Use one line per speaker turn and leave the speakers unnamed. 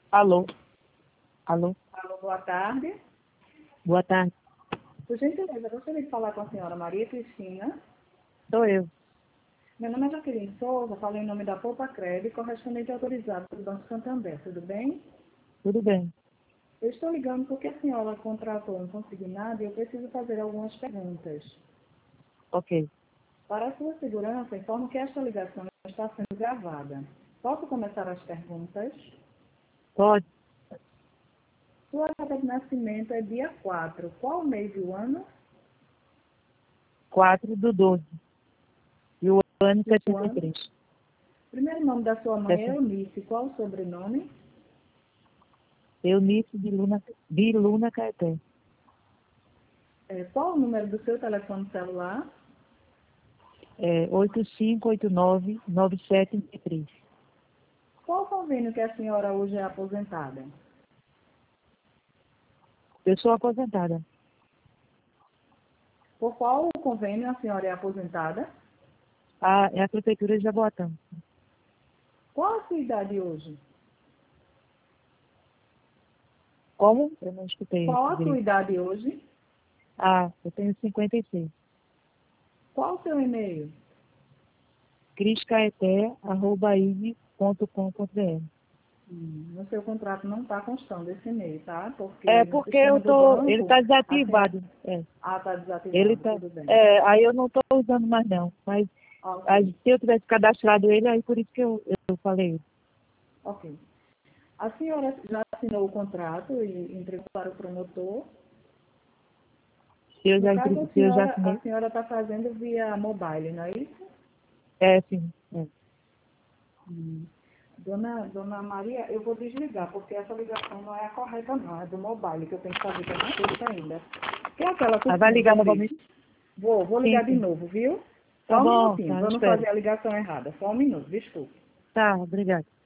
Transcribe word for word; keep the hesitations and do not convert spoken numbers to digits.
Alô? Alô?
Alô, boa tarde.
Boa tarde.
Por gentileza, eu gostaria de falar com a senhora Maria Cristina.
Sou eu.
Meu nome é Jaqueline Souza, falo em nome da Poupa Crédito, correspondente autorizado do Banco Santander, tudo bem?
Tudo bem.
Eu estou ligando porque a senhora contratou um consignado e eu preciso fazer algumas perguntas.
Ok.
Para a sua segurança, informo que esta ligação está sendo gravada. Posso começar as perguntas?
Pode.
Sua data de nascimento é dia quatro. Qual o mês e o ano?
quatro do doze. E o ano
E o
setenta e
ano?
três.
Primeiro nome da sua mãe é Eunice. Qual o sobrenome?
Eunice de Luna, de Luna Caeté.
É, qual o número do seu telefone celular?
É oito cinco oito nove nove sete três.
Qual o convênio que a senhora hoje é aposentada?
Eu sou aposentada.
Por qual convênio a senhora é aposentada?
A, é a Prefeitura de Jaboatão.
Qual a sua idade hoje?
Como? Eu não escutei
Qual
isso
a sua
direito.
idade hoje?
Ah, eu tenho cinquenta e seis.
Qual o seu e-mail?
criscaeté arroba i v e ponto com ponto b r.
Hum, no seu contrato não está constando esse e-mail, tá?
É
Porque no
porque
sistema
eu
do
tô. Ele
banco,
está
a senhora...
desativado. É.
Ah, está
Ele
desativado,
tá.
tudo bem.
É, aí eu não estou usando mais não. Mas aí,
Ok,
se eu tivesse cadastrado ele, aí por isso que eu, eu falei.
ok. A senhora já assinou o contrato e entregou para o promotor?
Se eu
No
já,
caso, a
se eu já
senhora a
assinei.
senhora está fazendo via mobile, não é isso?
É, sim. É.
Hum. Dona, Dona Maria, eu vou desligar, porque essa ligação não é a correta, não. É do mobile, que eu tenho que fazer, que eu não sei ainda. Quer aquela
Aí vai
costume que
ligar
eu
novamente?
disse? Vou, vou
Sim,
ligar de
sim.
novo, viu?
Tá
Só um
bom,
minutinho,
tá,
para não
espero.
fazer a ligação errada. Só um minuto, desculpe.
Tá, obrigado.